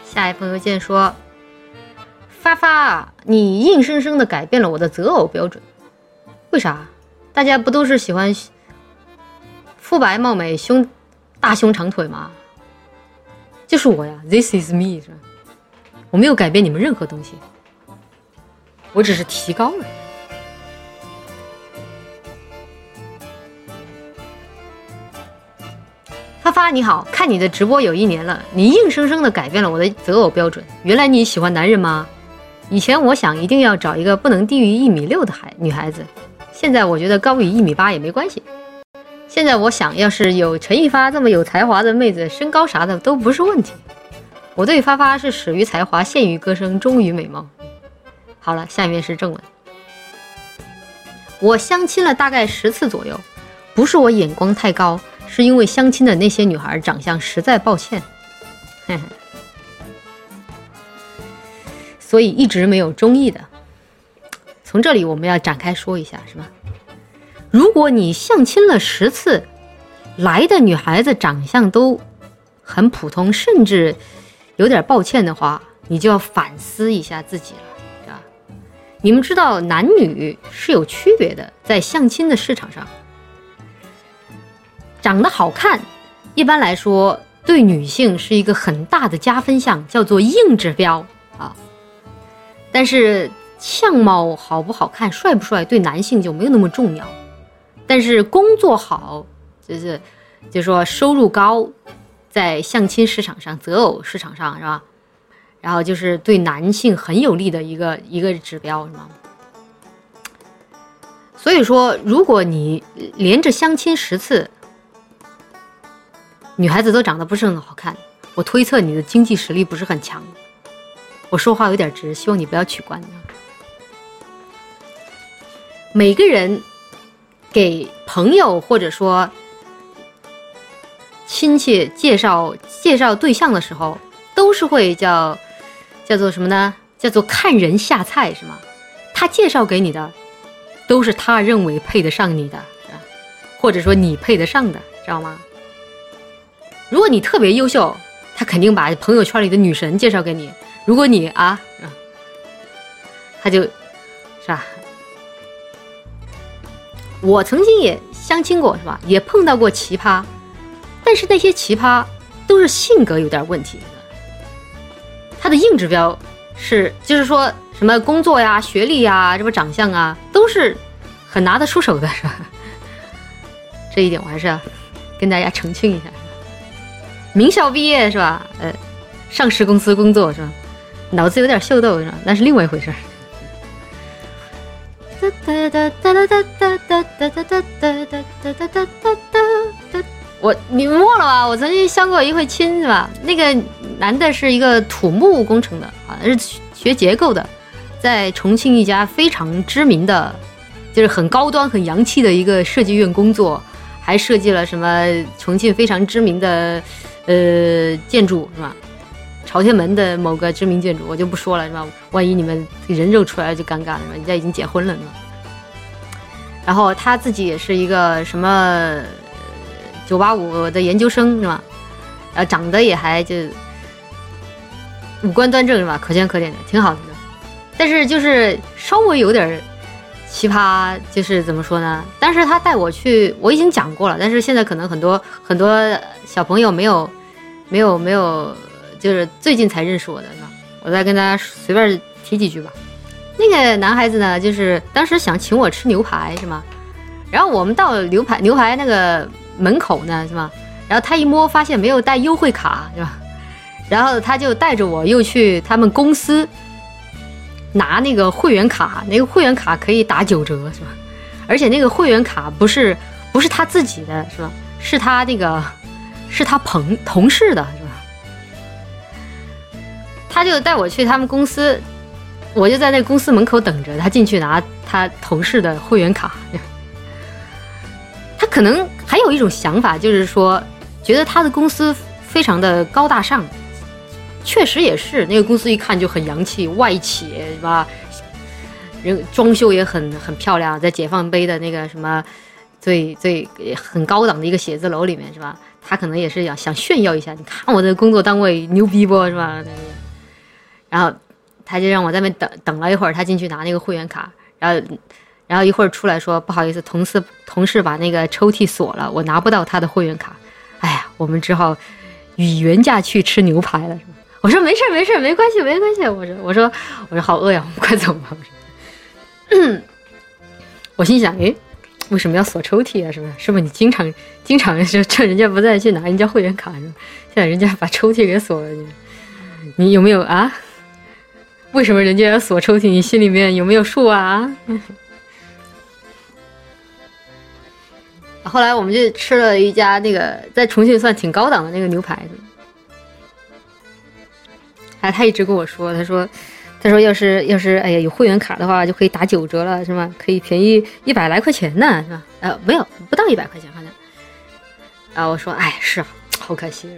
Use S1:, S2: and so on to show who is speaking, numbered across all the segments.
S1: 下一朋友见说，发发，你硬生生的改变了我的择偶标准。为啥？大家不都是喜欢肤白貌美、大胸长腿吗？就是我呀 ，This is me， 是吧？我没有改变你们任何东西，我只是提高了。发发你好，看你的直播有1年了，你硬生生的改变了我的择偶标准。原来你喜欢男人吗？以前我想一定要找一个不能低于1.6米的女孩子，现在我觉得高于1.8米也没关系。现在我想要是有陈一发这么有才华的妹子，身高啥的都不是问题。我对发发是始于才华，陷于歌声，忠于美貌。好了，下面是正文。我相亲了大概10次左右，不是我眼光太高，是因为相亲的那些女孩长相实在抱歉，所以一直没有中意的。从这里我们要展开说一下，是吧？如果你相亲了10次，来的女孩子长相都很普通，甚至有点抱歉的话，你就要反思一下自己了，是吧？你们知道男女是有区别的，在相亲的市场上，长得好看一般来说对女性是一个很大的加分项，叫做硬指标啊。但是相貌好不好看、帅不帅对男性就没有那么重要。但是工作好，就是说收入高，在相亲市场上、择偶市场上，是吧？然后就是对男性很有利的一个指标，是吗？所以说，如果你连着相亲10次，女孩子都长得不是很好看，我推测你的经济实力不是很强。我说话有点直，希望你不要取关。每个人给朋友或者说亲戚介绍对象的时候，都是会叫做什么呢？叫做看人下菜，是吗？他介绍给你的都是他认为配得上你的，是吧？或者说你配得上的，知道吗？如果你特别优秀，他肯定把朋友圈里的女神介绍给你。如果你他就是吧？我曾经也相亲过，是吧？也碰到过奇葩，但是那些奇葩都是性格有点问题的。他的硬指标就是说什么工作呀、学历呀、什么长相啊，都是很拿得出手的，是吧？这一点我还是要跟大家澄清一下。名校毕业是吧？上市公司工作是吧？脑子有点秀逗是吧？那是另外一回事。你们忘了吧？我曾经相过一回亲是吧？那个男的是一个土木工程的，好像是学结构的，在重庆一家非常知名的，就是很高端、很洋气的一个设计院工作，还设计了什么重庆非常知名的建筑是吧？朝天门的某个知名建筑我就不说了是吧？万一你们人肉出来就尴尬了是吧？人家已经结婚了是吧？然后他自己也是一个什么985的研究生是吧？然后长得也还就五官端正是吧？可圈可点的，挺好的。但是就是稍微有点奇葩，就是怎么说呢？当时他带我去，我已经讲过了，但是现在可能很多小朋友没有，就是最近才认识我的是吧？我再跟大家随便提几句吧。那个男孩子呢，就是当时想请我吃牛排是吗？然后我们到牛排那个门口呢是吗？然后他一摸发现没有带优惠卡是吧？然后他就带着我又去他们公司拿那个会员卡，那个会员卡可以打9折是吧？而且那个会员卡不是他自己的是吧？是他同事的是吧？他就带我去他们公司，我就在那公司门口等着他进去拿他同事的会员卡。他可能还有一种想法，就是说觉得他的公司非常的高大上，确实也是，那个公司一看就很洋气，外企是吧？人装修也很漂亮，在解放碑的那个什么最很高档的一个写字楼里面是吧？他可能也是想炫耀一下，你看我的工作单位牛逼不是吧？ 然后他就让我在那边等了一会儿，他进去拿那个会员卡，然后一会儿出来说不好意思，同事把那个抽屉锁了，我拿不到他的会员卡。哎呀，我们只好以原价去吃牛排了。我说没事，没关系。我说好饿呀，我们快走吧。我心想，诶，为什么要锁抽屉啊？是不是你经常就趁人家不在去拿人家会员卡？是吧？现在人家把抽屉给锁了，你有没有啊？为什么人家要锁抽屉？你心里面有没有数啊？后来我们就吃了一家那个在重庆算挺高档的那个牛排。他一直跟我说，他说要是哎呀有会员卡的话就可以打9折了，是吗？可以便宜100来块钱呢，是吧？没有，不到100块钱好像。然后我说，哎，是啊，好可惜。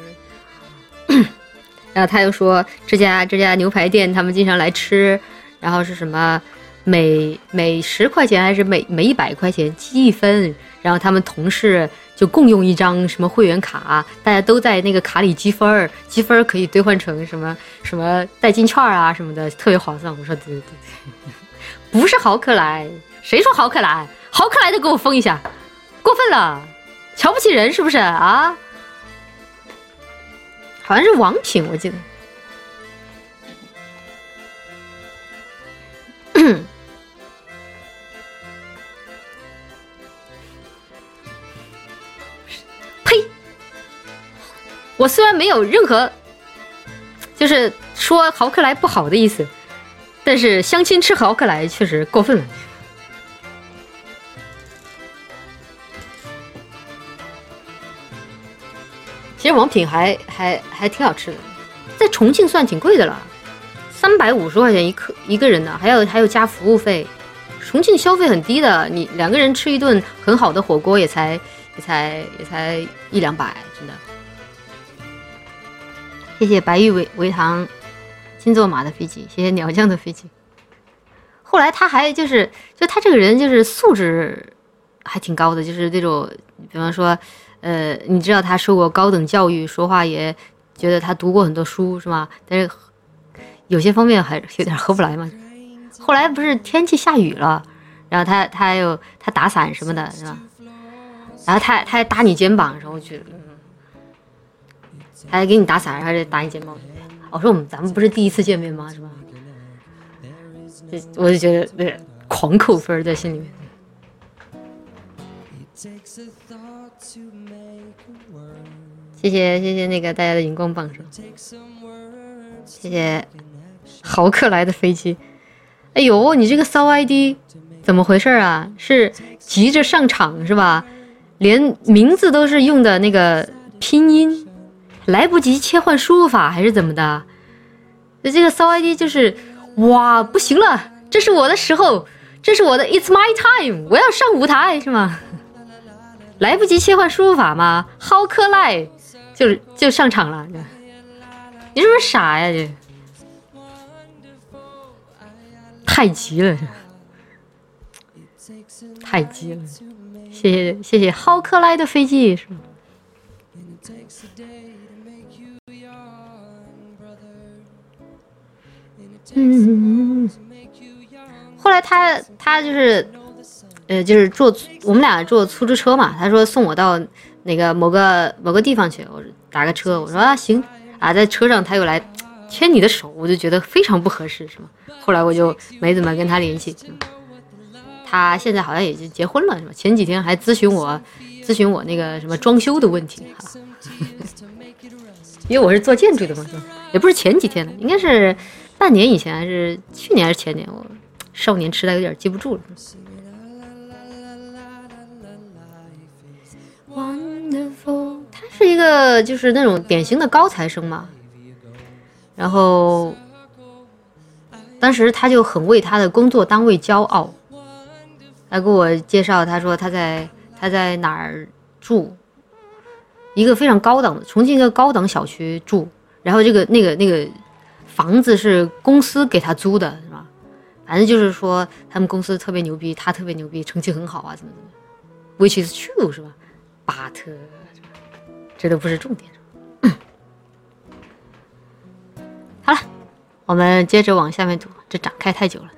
S1: 然后他又说这家牛排店他们经常来吃，然后是什么每10块钱还是每100块钱积1分，然后他们同事就共用一张什么会员卡，大家都在那个卡里积分可以兑换成什么代金券啊什么的，特别划算。我说对，不是豪客来，谁说豪客来？豪客来都给我封一下，过分了，瞧不起人是不是啊？好像是王品，我记得。呸！我虽然没有任何就是说豪客来不好的意思，但是相亲吃豪客来确实过分了。其实王品还挺好吃的，在重庆算挺贵的了，350块钱一个人的，还有加服务费。重庆消费很低的，你2个人吃一顿很好的火锅也才100-200，真的。谢谢白玉维糖金座马的飞机，谢谢鸟酱的飞机。后来他还就他这个人就是素质还挺高的，就是那种比方说你知道他受过高等教育，说话也觉得他读过很多书是吗？但是有些方面还有点合不来嘛。后来不是天气下雨了，然后他打伞什么的是吧？然后他还打你肩膀，然后我觉得他还给你打伞，还是打你肩膀。我说咱们不是第一次见面吗？是吧？我就觉得狂扣分在心里面。谢谢那个大家的荧光棒是吧？谢谢豪客来的飞机。哎呦，你这个骚 ID 怎么回事啊？是急着上场是吧？连名字都是用的那个拼音，来不及切换输入法还是怎么的？这个骚 ID 就是哇，不行了，这是我的时候，这是我的 It's my time， 我要上舞台是吗？来不及切换输入法吗？豪客来就上场了，你是不是傻呀？这太急了，太急了！谢谢豪客来的飞机是吗？后来他就是我们俩坐出租车嘛，他说送我到那个某个地方去，我打个车，我说啊行啊，在车上他又来牵你的手，我就觉得非常不合适是吗？后来我就没怎么跟他联系。他现在好像也就结婚了是吧？前几天还咨询我那个什么装修的问题哈，因为我是做建筑的嘛，也不是前几天了，应该是半年以前还是去年还是前年，我少年痴呆有点记不住了。Wonderful， 他是一个就是那种典型的高材生嘛，然后当时他就很为他的工作单位骄傲，他给我介绍，他说他在哪儿住，一个非常高档的重庆一个高档小区住，然后那个房子是公司给他租的，是吧？反正就是说他们公司特别牛逼，他特别牛逼，成绩很好啊，怎么，which is true 是吧？巴特，这都不是重点。好了， 我们接着往下面读，这展开太久了。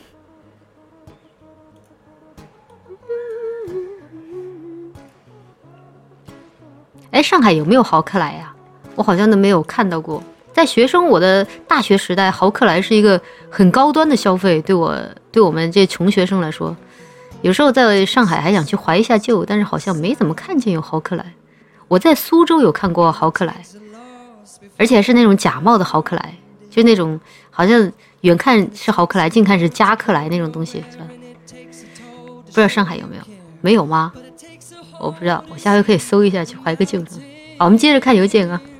S1: 哎，上海有没有豪克莱呀？我好像都没有看到过。在我的大学时代，豪克莱是一个很高端的消费，对我们这穷学生来说，有时候在上海还想去怀一下旧，但是好像没怎么看见有豪克莱。我在苏州有看过豪克莱，而且是那种假冒的豪克莱，就那种好像远看是豪克莱，近看是加克莱那种东西，是吧？不知道上海有没有？没有吗？我不知道，我下回可以搜一下去怀个旧。好，我们接着看邮件啊。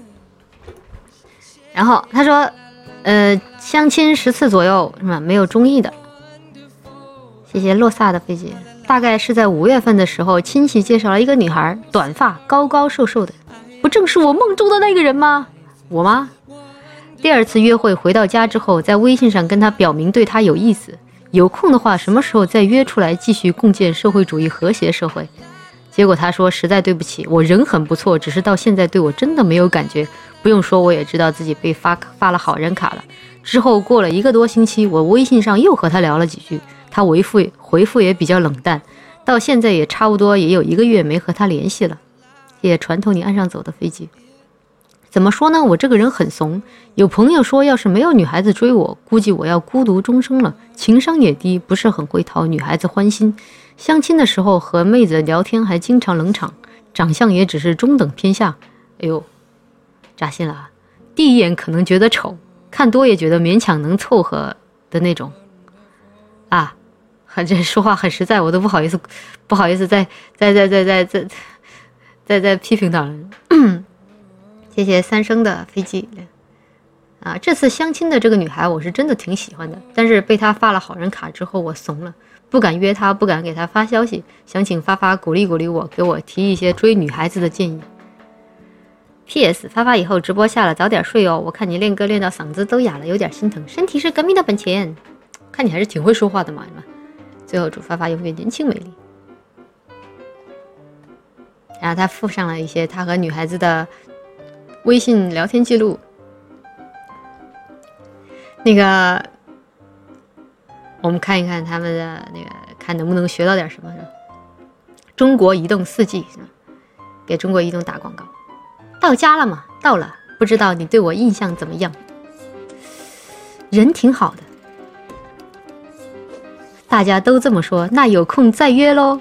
S1: 然后他说，相亲10次左右是吧？没有中意的。谢谢洛萨的飞机。大概是在5月份的时候，亲戚介绍了一个女孩，短发，高高瘦瘦的，不正是我梦中的那个人吗？我吗？第2次约会回到家之后，在微信上跟她表明对她有意思，有空的话什么时候再约出来继续共建社会主义和谐社会。结果他说实在对不起，我人很不错，只是到现在对我真的没有感觉。不用说，我也知道自己被发了好人卡了。之后过了1个多星期，我微信上又和他聊了几句，他回复也比较冷淡，到现在也差不多也有1个月没和他联系了。谢谢船头你岸上走的飞机。怎么说呢，我这个人很怂，有朋友说要是没有女孩子追我，估计我要孤独终生了，情商也低，不是很会讨女孩子欢心。相亲的时候和妹子聊天还经常冷场，长相也只是中等偏下。哎呦，扎心了啊！第一眼可能觉得丑，看多也觉得勉强能凑合的那种啊。这说话很实在，我都不好意思再批评他了。谢谢三生的飞机啊！这次相亲的这个女孩我是真的挺喜欢的，但是被她发了好人卡之后我怂了，不敢约她，不敢给她发消息，想请发发鼓励鼓励我，给我提一些追女孩子的建议。PS 发发以后直播下了早点睡哦，我看你练歌练到嗓子都哑了，有点心疼。身体是革命的本钱，看你还是挺会说话的嘛。最后祝发发永远年轻美丽。然后他附上了一些他和女孩子的微信聊天记录。那个我们看一看他们的那个，看能不能学到点什么。中国移动4G 给中国移动打广告。到家了吗？到了，不知道你对我印象怎么样？人挺好的，大家都这么说，那有空再约咯。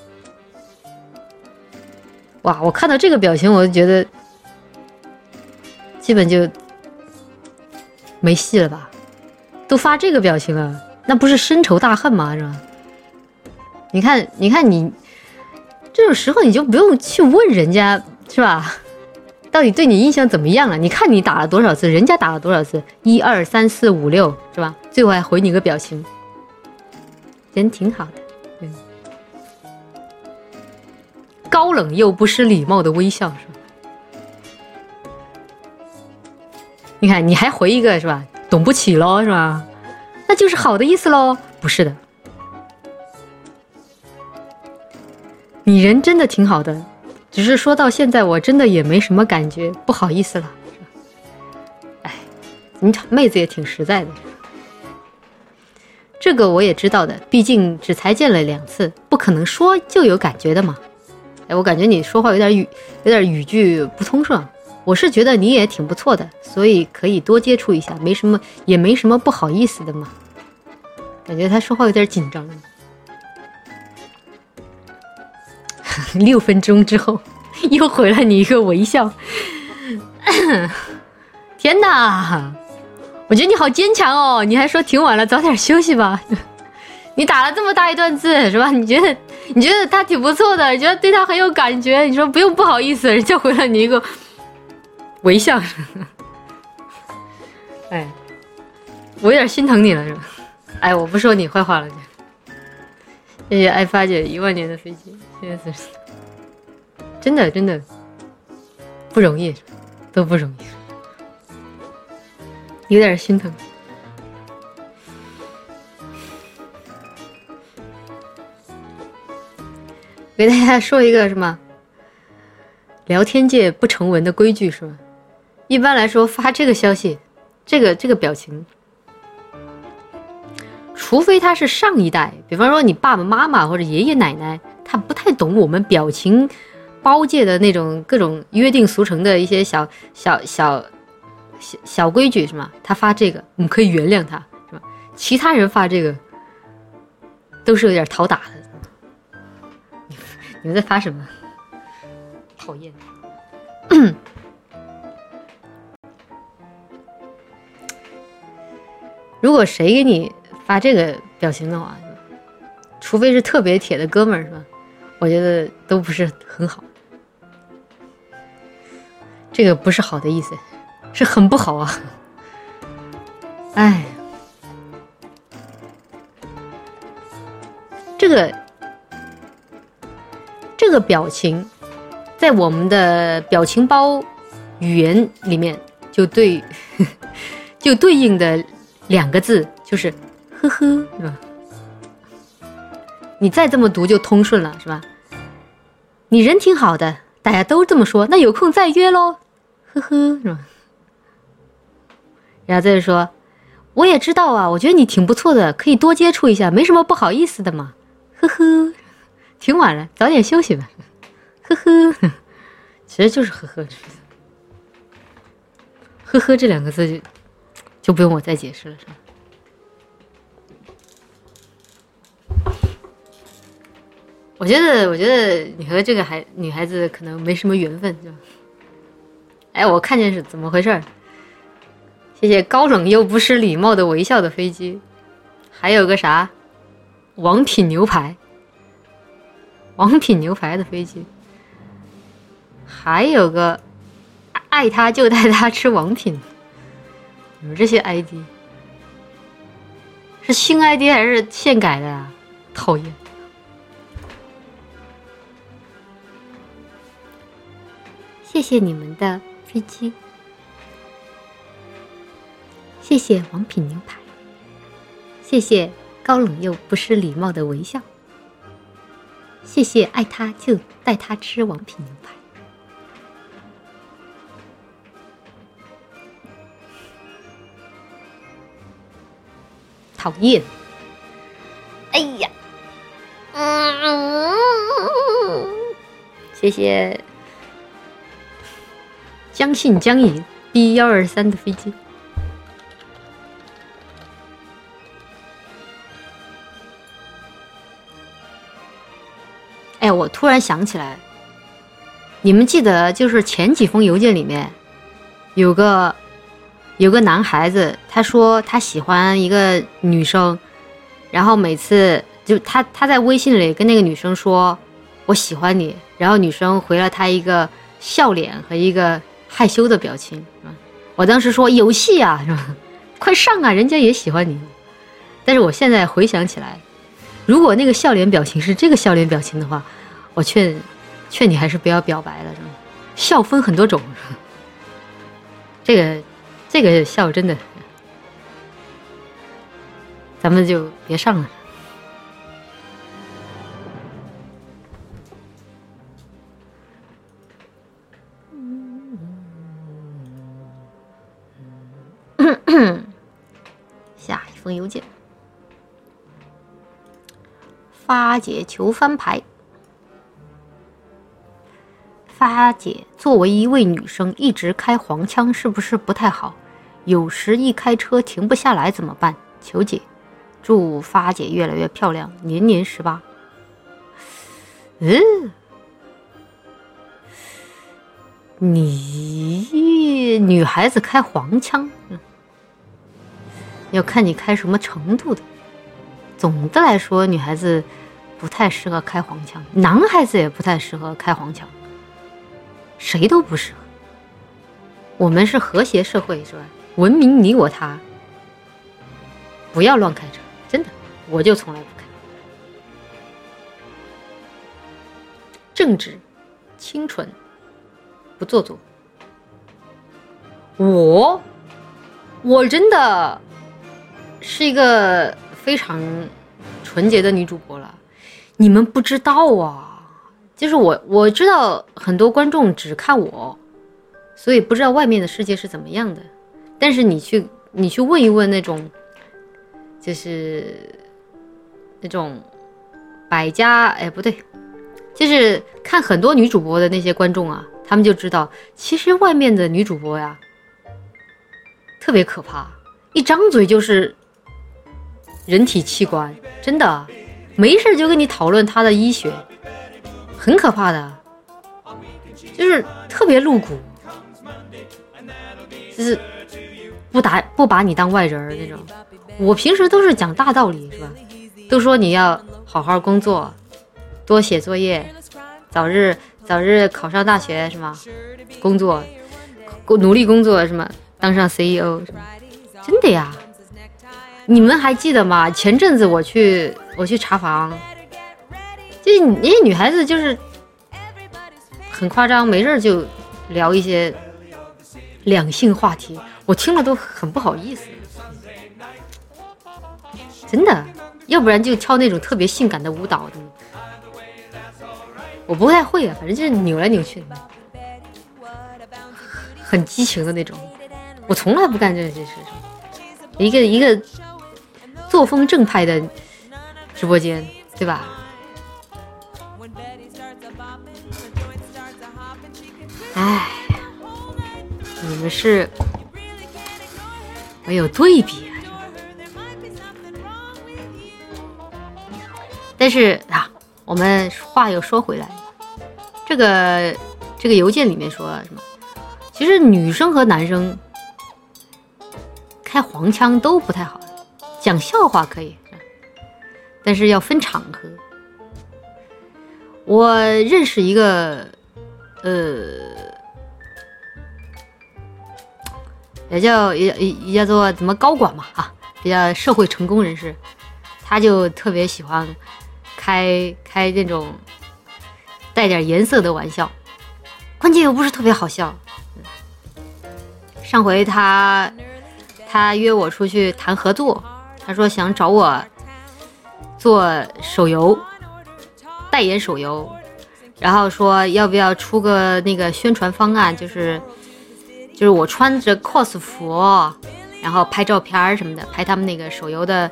S1: 哇，我看到这个表情我就觉得基本就没戏了吧，都发这个表情了，那不是深仇大恨吗？是吧？你看你这种时候你就不用去问人家，是吧？到底对你印象怎么样了？你看你打了多少次，人家打了多少次，1、2、3、4、5、6，是吧？最后还回你个表情，人挺好的。高冷又不失礼貌的微笑，是吧？你看你还回一个，是吧？懂不起咯，是吧？那就是好的意思咯。不是的，你人真的挺好的，只是说到现在我真的也没什么感觉，不好意思了。哎，你妹子也挺实在的。这个我也知道的，毕竟只才见了2次，不可能说就有感觉的嘛。哎，我感觉你说话有点语句不通顺。我是觉得你也挺不错的，所以可以多接触一下，也没什么不好意思的嘛。感觉他说话有点紧张。6分钟之后，又回了你一个微笑。天哪，我觉得你好坚强哦！你还说挺晚了，早点休息吧。你打了这么大一段字，是吧？你觉得他挺不错的，你觉得对他很有感觉，你说不用不好意思，人家回了你一个微笑。哎，我有点心疼你了，是吧？哎，我不说你坏话了。谢谢爱发姐1万年的飞机，谢谢死。真的不容易，都不容易，有点心疼。给大家说一个什么聊天界不成文的规矩，是吧？一般来说发这个消息这个表情，除非他是上一代，比方说你爸爸妈妈或者爷爷奶奶，他不太懂我们表情包界的那种各种约定俗成的一些小规矩是吗？他发这个我们可以原谅他是吧？其他人发这个都是有点讨打的。你们在发什么？讨厌。如果谁给你发这个表情的话，除非是特别铁的哥们儿是吧？我觉得都不是很好。这个不是好的意思，是很不好啊。哎，这个表情在我们的表情包语言里面就对应的2个字就是呵呵，是吧？你再这么读就通顺了，是吧？你人挺好的，大家都这么说，那有空再约咯，呵呵，是吧？然后再说，我也知道啊，我觉得你挺不错的，可以多接触一下，没什么不好意思的嘛，呵呵。挺晚了，早点休息吧，呵呵。其实就是呵呵，呵呵这2个字就不用我再解释了，是吧？我觉得你和这个女孩子可能没什么缘分，是吧？哎，我看见是怎么回事？谢谢高冷又不失礼貌的微笑的飞机，还有个啥王品牛排的飞机，还有个爱他就带他吃王品。你们这些 ID 是新 ID 还是现改的啊？讨厌。谢谢你们的飞机，谢谢王品牛排，谢谢高冷又不失礼貌的微笑，谢谢爱他就带他吃王品牛排。讨厌！哎呀，谢谢将信将疑 B123的飞机。哎，我突然想起来，你们记得就是前几封邮件里面有个男孩子，他说他喜欢一个女生，然后每次就他在微信里跟那个女生说我喜欢你，然后女生回了他一个笑脸和一个害羞的表情，是吧？我当时说有戏啊，是吧？快上啊，人家也喜欢你。但是我现在回想起来，如果那个笑脸表情是这个笑脸表情的话，我劝你还是不要表白了，是吧？笑分很多种，这个笑真的，咱们就别上了。下一封邮件，发姐求翻牌。发姐，作为一位女生，一直开黄腔是不是不太好？有时一开车停不下来怎么办？求解。祝发姐越来越漂亮，年年18。你女孩子开黄腔，要看你开什么程度的。总的来说，女孩子不太适合开黄腔，男孩子也不太适合开黄腔，谁都不适合。我们是和谐社会，是吧？文明你我他，不要乱开车，真的，我就从来不开。正直、清纯，不做作。我真的是一个非常纯洁的女主播了，你们不知道啊。就是我知道很多观众只看我，所以不知道外面的世界是怎么样的。但是你去你去问一问那种，就是那种百家，不对，就是看很多女主播的那些观众啊，他们就知道，其实外面的女主播呀，特别可怕，一张嘴就是人体器官，真的，没事就跟你讨论她的医学，很可怕的，就是特别露骨，就是不把你当外人那种。我平时都是讲大道理，是吧？都说你要好好工作，多写作业，早日考上大学，是吗？工作，努力工作，什么当上 CEO， 什么真的呀？你们还记得吗？前阵子我去查房，就是那些女孩子就是很夸张，没事就聊一些两性话题，我听了都很不好意思，真的。要不然就跳那种特别性感的舞蹈的，我不太会啊，反正就是扭来扭去的，很激情的那种。我从来不干这些事情。一个作风正派的直播间，对吧？哎，你们是没有对比啊。但是啊，我们话又说回来，这个邮件里面说什么？其实女生和男生开黄腔都不太好，讲笑话可以，但是要分场合。我认识一个也叫做怎么高管嘛啊，比较社会成功人士，他就特别喜欢开这种带点颜色的玩笑，关键又不是特别好笑。上回他约我出去谈合作，他说想找我做手游，代言手游，然后说要不要出个那个宣传方案，就是我穿着 cos 服，然后拍照片什么的，拍他们那个手游的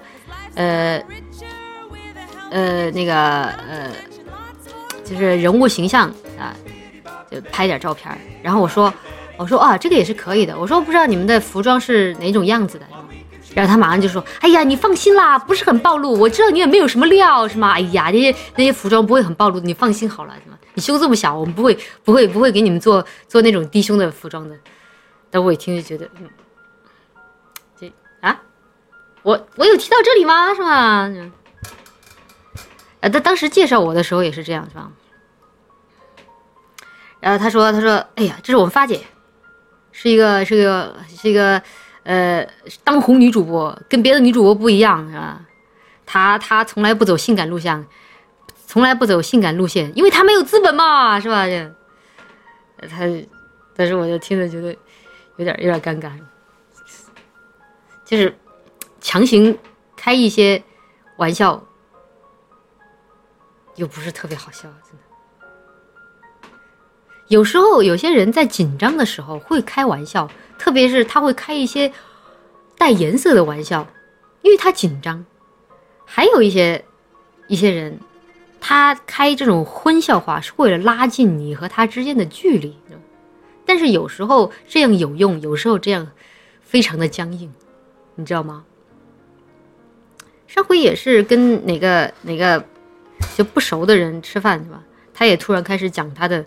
S1: 就是人物形象啊，就拍点照片。然后我说啊，这个也是可以的。我说不知道你们的服装是哪种样子的。然后他马上就说，哎呀，你放心啦，不是很暴露，我知道你也没有什么料，是吗？哎呀，那些服装不会很暴露的，你放心好了，是吗？你胸这么小，我们不会给你们做那种低胸的服装的。但我一听就觉得，我有提到这里吗？是吧？他当时介绍我的时候也是这样，是吧？然后他说，哎呀，这是我们发姐，是一个当红女主播，跟别的女主播不一样，是吧？她从来不走性感路线，因为她没有资本嘛，是吧？但是我就听着觉得有点尴尬，就是强行开一些玩笑，又不是特别好笑，真的。有时候有些人在紧张的时候会开玩笑，特别是他会开一些带颜色的玩笑，因为他紧张。还有一些人，他开这种荤笑话是为了拉近你和他之间的距离，但是有时候这样有用，有时候这样非常的僵硬，你知道吗？上回也是跟哪个就不熟的人吃饭，是吧？他也突然开始讲他的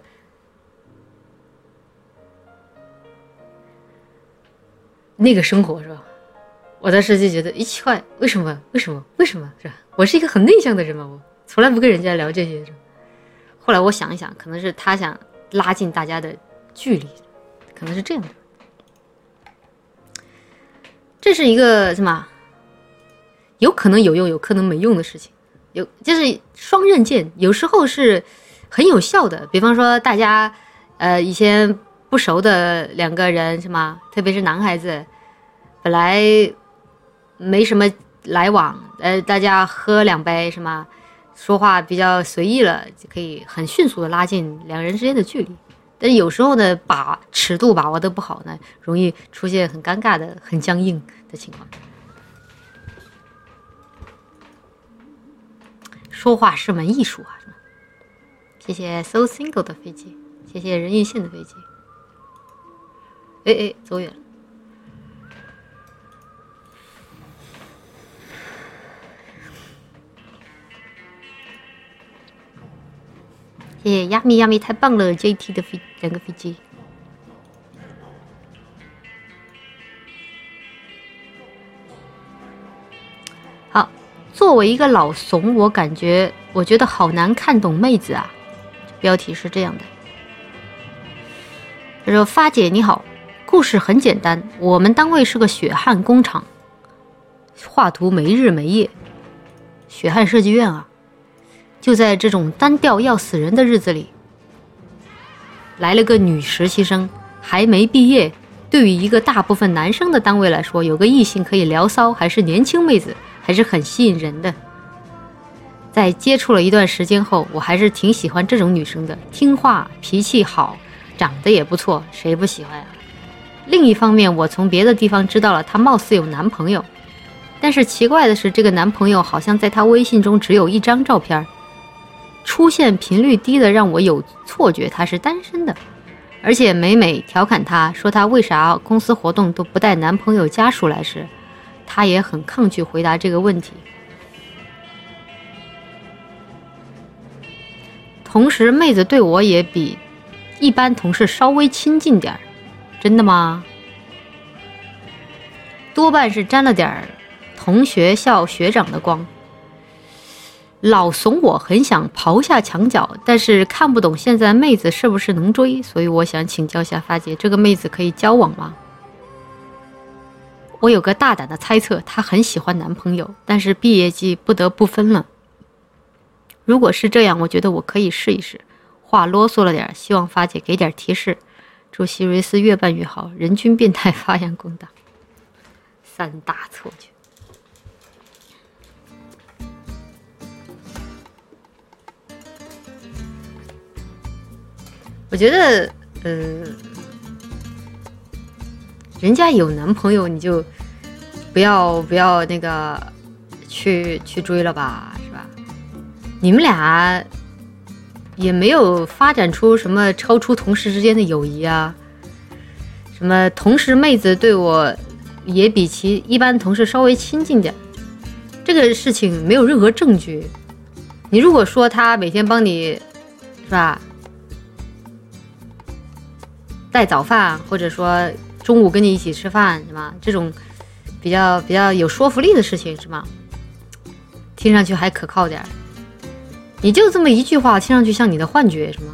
S1: 那个生活，是吧？我当时就觉得奇怪，为什么是吧？我是一个很内向的人嘛，我从来不跟人家聊这些。后来我想一想，可能是他想拉近大家的距离，可能是这样的。这是一个什么？有可能有用，有可能没用的事情，就是双刃剑，有时候是很有效的。比方说，大家以前不熟的两个人，是吗？特别是男孩子，本来没什么来往，大家喝两杯，是吗？说话比较随意了，就可以很迅速的拉近两人之间的距离。 但是有时候呢，尺度把握得不好呢，容易出现很尴尬的、很僵硬的情况。说话是门艺术啊，是吗？谢谢 So Single 的飞机，谢谢任意线的飞机。哎，走远了。谢谢亚米太棒了 ，JT 的2个飞机。好，作为一个老怂，我觉得好难看懂妹子啊。标题是这样的，他说：“发姐你好，故事很简单，我们单位是个血汗工厂，画图没日没夜，血汗设计院啊。”就在这种单调要死人的日子里，来了个女实习生，还没毕业。对于一个大部分男生的单位来说，有个异性可以聊骚，还是年轻妹子，还是很吸引人的。在接触了一段时间后，我还是挺喜欢这种女生的，听话，脾气好，长得也不错，谁不喜欢啊？另一方面，我从别的地方知道了她貌似有男朋友，但是奇怪的是，这个男朋友好像在她微信中只有1张照片，出现频率低的让我有错觉她是单身的，而且每每调侃她说她为啥公司活动都不带男朋友家属来时，她也很抗拒回答这个问题。同时妹子对我也比一般同事稍微亲近点，真的吗？多半是沾了点同学校学长的光。老怂我很想刨下墙角，但是看不懂现在妹子是不是能追，所以我想请教下发姐，这个妹子可以交往吗？我有个大胆的猜测，她很喜欢男朋友，但是毕业季不得不分了。如果是这样，我觉得我可以试一试。话啰嗦了点，希望发姐给点提示。祝希瑞斯越办越好，人均变态发扬光大。3大错觉。我觉得，人家有男朋友，你就不要那个去追了吧，是吧？你们俩也没有发展出什么超出同事之间的友谊啊，什么同事妹子对我也比其一般同事稍微亲近点，这个事情没有任何证据。你如果说他每天帮你，是吧？带早饭，或者说中午跟你一起吃饭，是吗？这种比较有说服力的事情，是吗？听上去还可靠点。你就这么一句话，听上去像你的幻觉，是吗？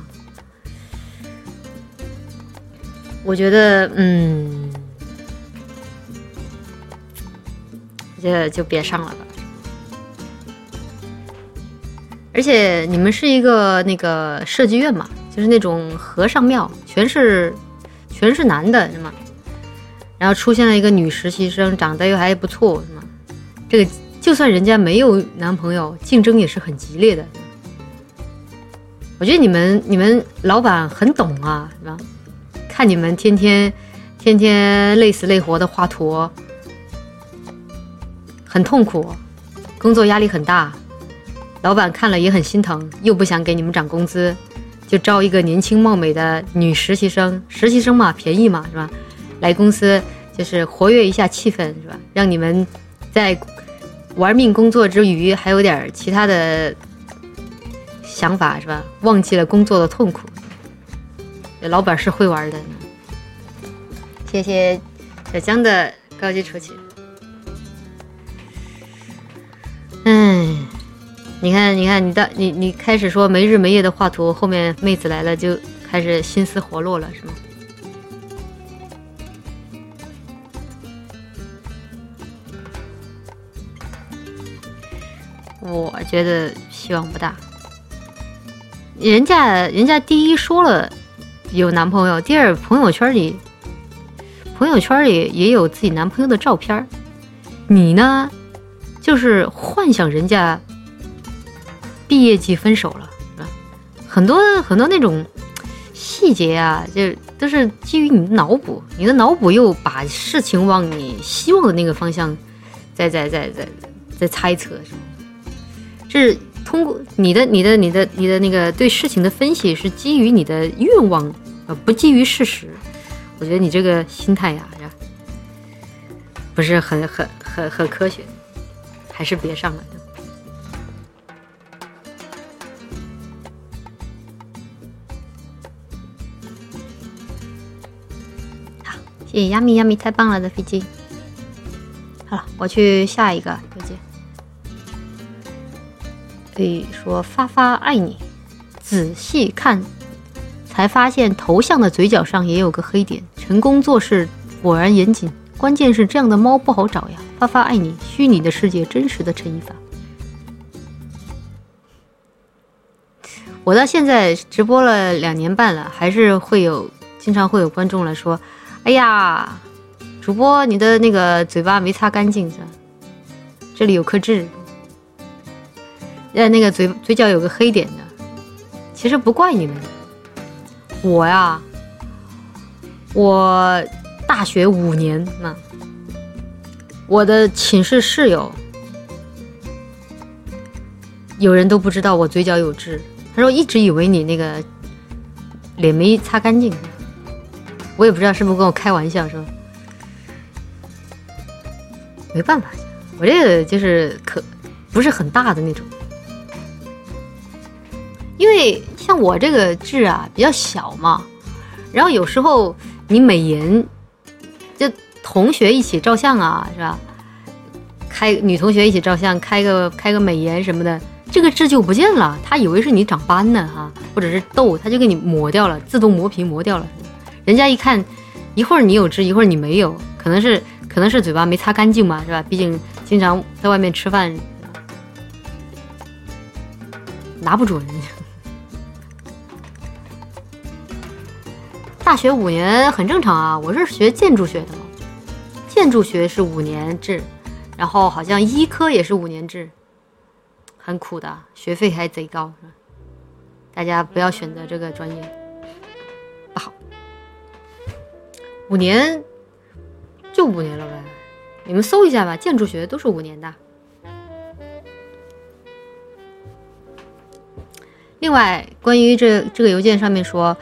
S1: 我觉得，就别上了吧。而且你们是一个那个设计院嘛，就是那种和尚庙，全是男的，是吗？然后出现了一个女实习生，长得又还不错，是吗？这个就算人家没有男朋友，竞争也是很激烈的。我觉得你们老板很懂啊，是吧？看你们天天累死累活的画图，很痛苦，工作压力很大，老板看了也很心疼，又不想给你们涨工资，就招一个年轻貌美的女实习生嘛，便宜嘛，是吧？来公司就是活跃一下气氛，是吧？让你们在玩命工作之余还有点其他的想法，是吧？忘记了工作的痛苦。老板是会玩的。谢谢小江的高级出勤。你看你开始说没日没夜的画图，后面妹子来了就开始心思活络了，是吗？我觉得希望不大。人家第一说了有男朋友，第二朋友圈里也有自己男朋友的照片，你呢就是幻想人家毕业季分手了，是吧？很多那种细节啊，就都是基于你的脑补，你的脑补又把事情往你希望的那个方向在猜测，是吗？这是通过你的那个对事情的分析是基于你的愿望，不基于事实。我觉得你这个心态呀，不是很科学，还是别上了。好，谢谢亚米亚米，太棒了的飞机。好了，我去下一个邮件。说发发爱你，仔细看才发现头像的嘴角上也有个黑点，成功做事果然严谨，关键是这样的猫不好找呀。发发爱你，虚拟的世界真实的乘以法。我到现在直播了2年半了，还是经常会有观众来说，哎呀，主播你的那个嘴巴没擦干净是吧？这里有颗痣，那个嘴角有个黑点的。其实不怪你们，我大学5年嘛，我的寝室室友有人都不知道我嘴角有痣，他说一直以为你那个脸没擦干净，我也不知道是不是跟我开玩笑，是吧？没办法，我这个就是不是很大的那种，因为像我这个痣啊比较小嘛，然后有时候你美颜，就同学一起照相啊，是吧？女同学一起照相，开个美颜什么的，这个痣就不见了，他以为是你长斑呢哈，或者是痘，他就给你磨掉了，自动磨皮磨掉了。人家一看，一会儿你有痣，一会儿你没有，可能是嘴巴没擦干净嘛，是吧？毕竟经常在外面吃饭，拿不准。大学5年很正常啊，我是学建筑学的嘛，建筑学是5年制，然后好像医科也是5年制，很苦的，学费还贼高，是吧？大家不要选择这个专业，不好。5年就5年了呗，你们搜一下吧，建筑学都是5年的。另外，关于这个邮件上面说